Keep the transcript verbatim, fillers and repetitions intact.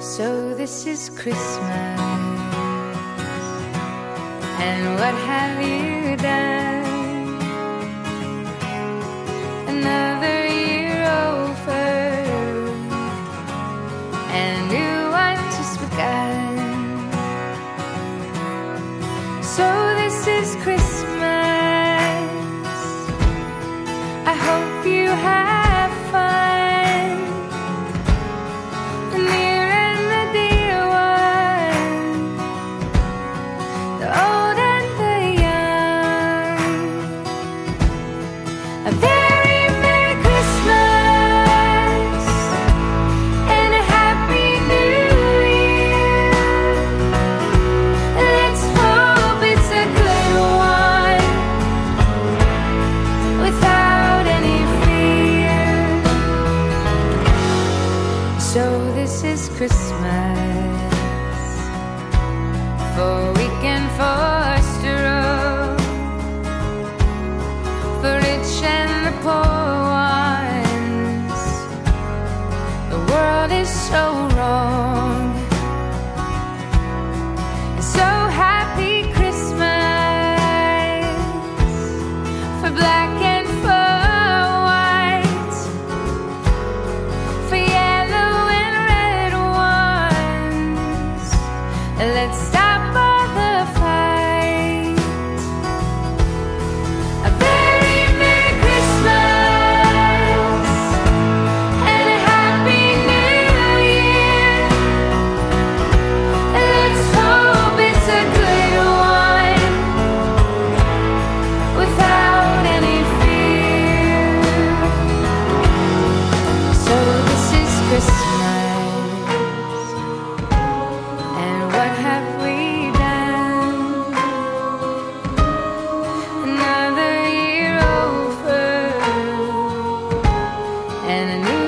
So this is Christmas, and what have you done? Another year over, and a new one just begun. So this is Christmas, I hope you have fun. The near and the dear one, the old and the young. A very Merry Christmas and a Happy New Year. Let's hope it's a good one without any fear. So this is Christmas for weak and for strong, for rich and the poor ones. The world is so wrong. So happy Christmas for black and for white, for yellow and red ones. Let's stop all the fight. A very Merry Christmas and a Happy New Year. Let's hope it's a good one without any fear. So this is Christmas, and what have we done? Another year over, and a new